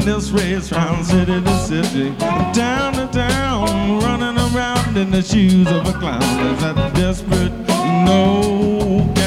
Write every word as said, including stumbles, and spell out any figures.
this race round city to city, town to town, running around in the shoes of a clown. Is that desperate? No.